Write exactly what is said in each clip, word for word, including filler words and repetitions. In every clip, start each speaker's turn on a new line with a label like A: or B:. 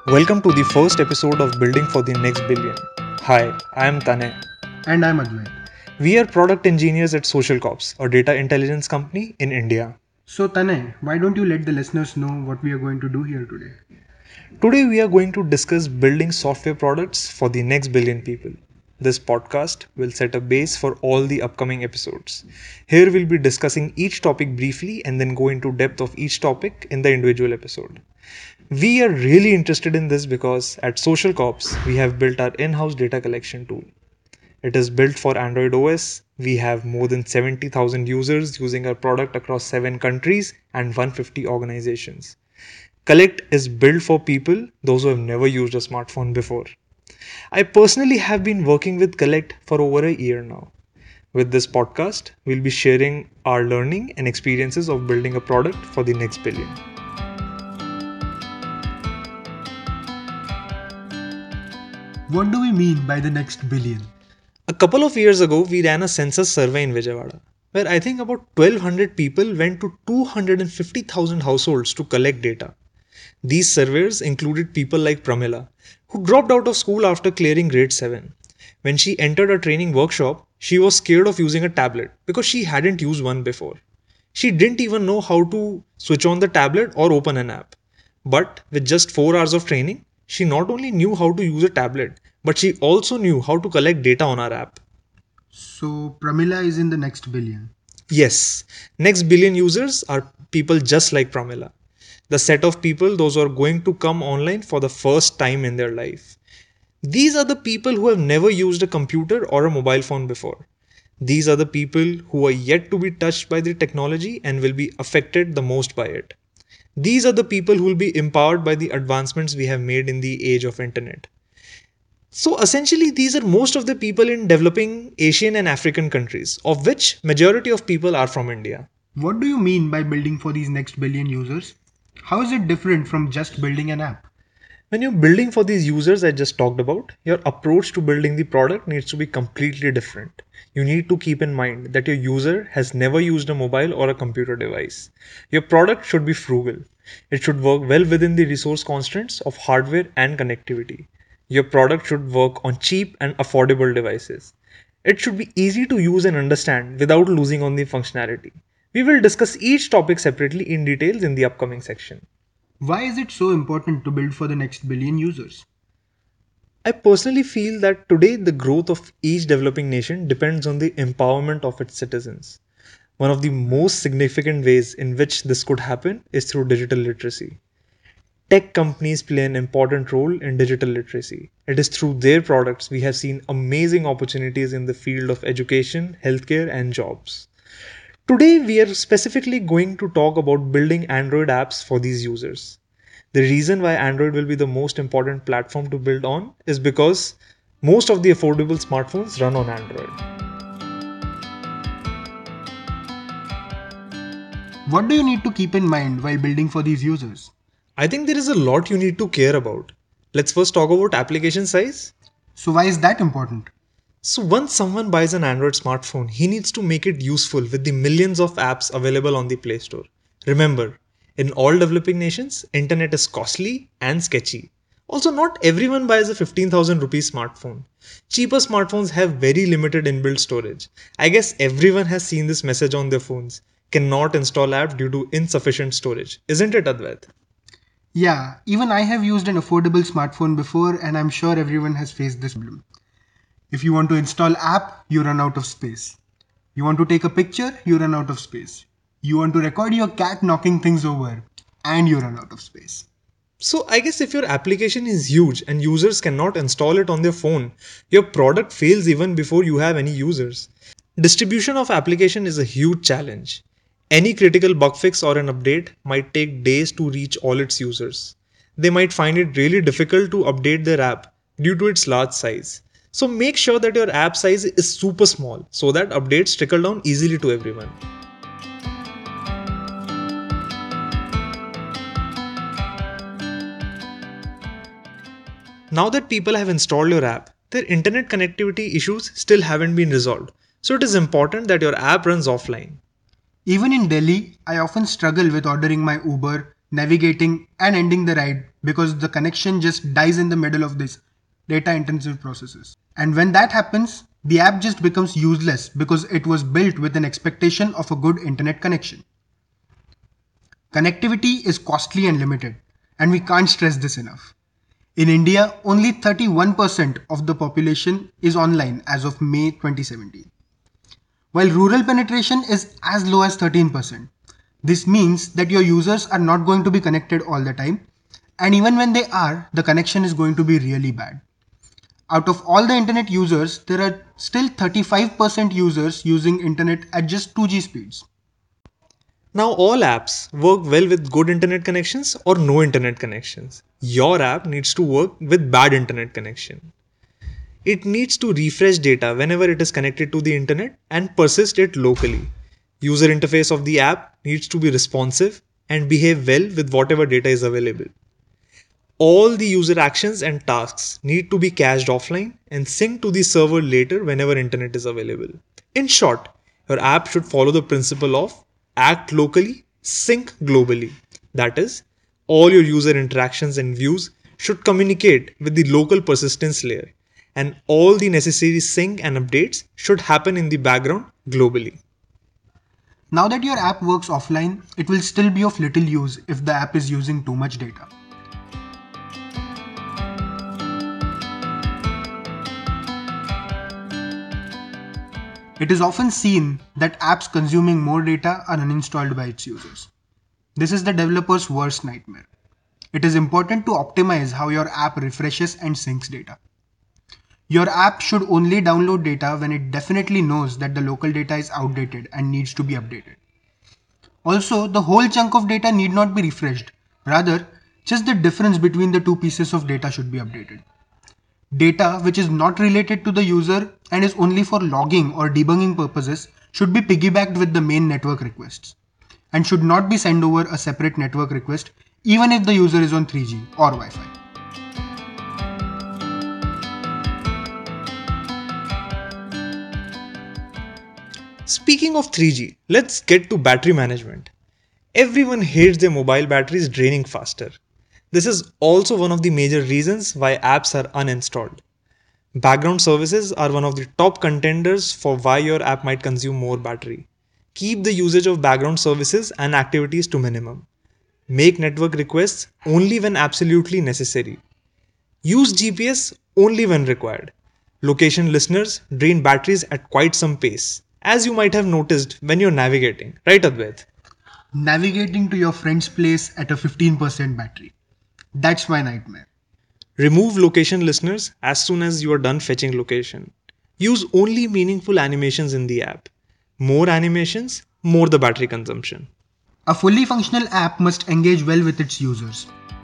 A: Welcome to the first episode of Building for the Next Billion. Hi, I am Tanay.
B: And I'm Advait.
A: We are product engineers at Social Corps, a data intelligence company in India.
B: So, Tanay, why don't you let the listeners know what we are going to do here today?
A: Today, we are going to discuss building software products for the next billion people. This podcast will set a base for all the upcoming episodes. Here, we'll be discussing each topic briefly and then go into depth of each topic in the individual episode. We are really interested in this because at Social Corps, we have built our in-house data collection tool. It is built for Android O S. We have more than seventy thousand users using our product across seven countries and one hundred fifty organizations. Collect is built for people, those who have never used a smartphone before. I personally have been working with Collect for over a year now. With this podcast, we'll be sharing our learning and experiences of building a product for the next billion.
B: What do we mean by the next billion?
A: A couple of years ago, we ran a census survey in Vijayawada, where I think about twelve hundred people went to two hundred fifty thousand households to collect data. These surveys included people like Pramila, who dropped out of school after clearing grade seven. When she entered a training workshop, she was scared of using a tablet because she hadn't used one before. She didn't even know how to switch on the tablet or open an app. But with just four hours of training, she not only knew how to use a tablet, but she also knew how to collect data on our app.
B: So, Pramila is in the next billion.
A: Yes, next billion users are people just like Pramila. The set of people, those who are going to come online for the first time in their life. These are the people who have never used a computer or a mobile phone before. These are the people who are yet to be touched by the technology and will be affected the most by it. These are the people who will be empowered by the advancements we have made in the age of internet. So essentially, these are most of the people in developing Asian and African countries, of which majority of people are from India.
B: What do you mean by building for these next billion users? How is it different from just building an app?
A: When you're building for these users I just talked about, your approach to building the product needs to be completely different. You need to keep in mind that your user has never used a mobile or a computer device. Your product should be frugal. It should work well within the resource constraints of hardware and connectivity. Your product should work on cheap and affordable devices. It should be easy to use and understand without losing on the functionality. We will discuss each topic separately in details in the upcoming section.
B: Why is it so important to build for the next billion users?
A: I personally feel that today the growth of each developing nation depends on the empowerment of its citizens. One of the most significant ways in which this could happen is through digital literacy. Tech companies play an important role in digital literacy. It is through their products we have seen amazing opportunities in the field of education, healthcare, and jobs. Today, we are specifically going to talk about building Android apps for these users. The reason why Android will be the most important platform to build on is because most of the affordable smartphones run on Android.
B: What do you need to keep in mind while building for these users?
A: I think there is a lot you need to care about. Let's first talk about application size.
B: So, why is that important?
A: So once someone buys an Android smartphone, he needs to make it useful with the millions of apps available on the Play Store. Remember, in all developing nations, internet is costly and sketchy. Also, not everyone buys a fifteen thousand rupees smartphone. Cheaper smartphones have very limited inbuilt storage. I guess everyone has seen this message on their phones. Cannot install app due to insufficient storage. Isn't it, Advait?
B: Yeah, even I have used an affordable smartphone before, and I'm sure everyone has faced this problem. If you want to install app, you run out of space. You want to take a picture, you run out of space. You want to record your cat knocking things over, and you run out of space.
A: So I guess if your application is huge and users cannot install it on their phone, your product fails even before you have any users. Distribution of application is a huge challenge. Any critical bug fix or an update might take days to reach all its users. They might find it really difficult to update their app due to its large size. So make sure that your app size is super small so that updates trickle down easily to everyone. Now that people have installed your app, their internet connectivity issues still haven't been resolved. So it is important that your app runs offline.
B: Even in Delhi, I often struggle with ordering my Uber, navigating, and ending the ride because the connection just dies in the middle of this data intensive processes. And when that happens, the app just becomes useless because it was built with an expectation of a good internet connection. Connectivity is costly and limited, and we can't stress this enough. In India, only thirty-one percent of the population is online as of May twenty seventeen. While rural penetration is as low as thirteen percent. This means that your users are not going to be connected all the time, and even when they are, the connection is going to be really bad. Out of all the internet users, there are still thirty-five percent users using internet at just two G speeds.
A: Now, all apps work well with good internet connections or no internet connections. Your app needs to work with bad internet connection. It needs to refresh data whenever it is connected to the internet and persist it locally. User interface of the app needs to be responsive and behave well with whatever data is available. All the user actions and tasks need to be cached offline and synced to the server later whenever internet is available. In short, your app should follow the principle of act locally, sync globally. That is, all your user interactions and views should communicate with the local persistence layer, and all the necessary sync and updates should happen in the background globally.
B: Now that your app works offline, it will still be of little use if the app is using too much data. It is often seen that apps consuming more data are uninstalled by its users. This is the developer's worst nightmare. It is important to optimize how your app refreshes and syncs data. Your app should only download data when it definitely knows that the local data is outdated and needs to be updated. Also, the whole chunk of data need not be refreshed. Rather, just the difference between the two pieces of data should be updated. Data which is not related to the user and is only for logging or debugging purposes should be piggybacked with the main network requests and should not be sent over a separate network request even if the user is on three G or Wi-Fi.
A: Speaking of three G, let's get to battery management. Everyone hates their mobile batteries draining faster. This is also one of the major reasons why apps are uninstalled. Background services are one of the top contenders for why your app might consume more battery. Keep the usage of background services and activities to minimum. Make network requests only when absolutely necessary. Use G P S only when required. Location listeners drain batteries at quite some pace, as you might have noticed when you're navigating, right Advait?
B: Navigating to your friend's place at a fifteen percent battery. That's my nightmare.
A: Remove location listeners as soon as you are done fetching location. Use only meaningful animations in the app. More animations, more the battery consumption.
B: A fully functional app must engage well with its users.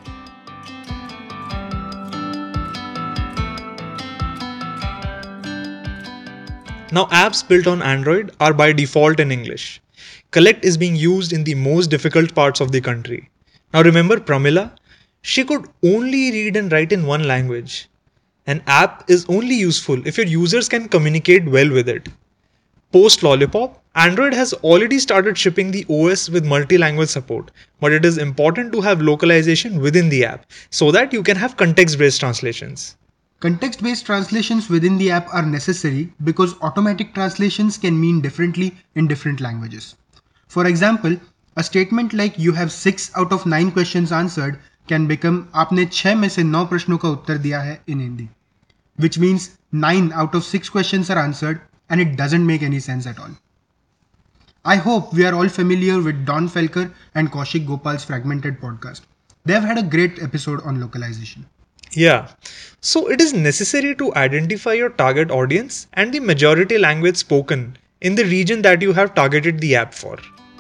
A: Now, apps built on Android are by default in English. Collect is being used in the most difficult parts of the country. Now remember Pramila? She could only read and write in one language. An app is only useful if your users can communicate well with it. Post Lollipop, Android has already started shipping the O S with multi-language support, but it is important to have localization within the app so that you can have context-based translations.
B: Context-based translations within the app are necessary because automatic translations can mean differently in different languages. For example, a statement like you have six out of nine questions answered can become आपने छह में से नौ प्रश्नों का उत्तर दिया है in Hindi, which means nine out of six questions are answered and it doesn't make any sense at all. I hope we are all familiar with Don Felker and Kaushik Gopal's Fragmented podcast. They've had a great episode on localization.
A: Yeah, so it is necessary to identify your target audience and the majority language spoken in the region that you have targeted the app for.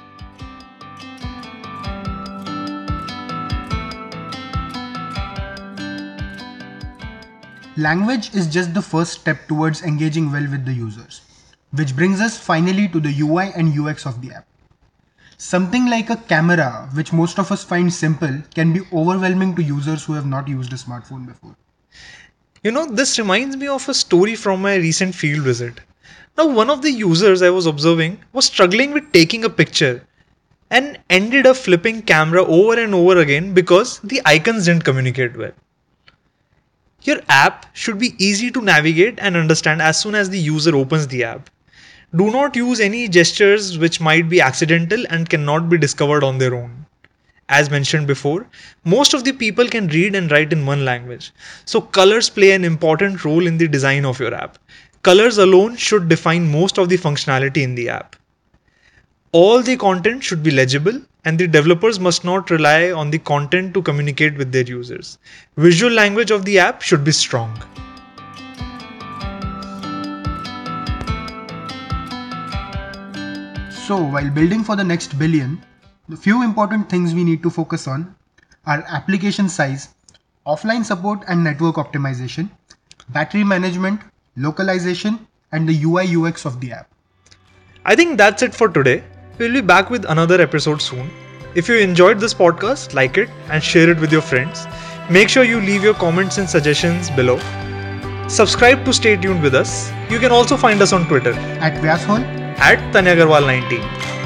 B: Language is just the first step towards engaging well with the users, which brings us finally to the U I and U X of the app. Something like a camera, which most of us find simple, can be overwhelming to users who have not used a smartphone before.
A: You know, this reminds me of a story from my recent field visit. Now, one of the users I was observing was struggling with taking a picture. and ended up flipping camera over and over again because the icons didn't communicate well. Your app should be easy to navigate and understand as soon as the user opens the app. Do not use any gestures which might be accidental and cannot be discovered on their own. As mentioned before, most of the people can read and write in one language, so colors play an important role in the design of your app. Colors alone should define most of the functionality in the app. All the content should be legible, and the developers must not rely on the content to communicate with their users. Visual language of the app should be strong.
B: So, while building for the next billion, the few important things we need to focus on are application size, offline support and network optimization, battery management, localization, and the U I U X of the app.
A: I think that's it for today. We'll be back with another episode soon. If you enjoyed this podcast, like it and share it with your friends. Make sure you leave your comments and suggestions below. Subscribe to stay tuned with us. You can also find us on Twitter
B: At Vyashol,
A: at Tanya Agarwal nineteen.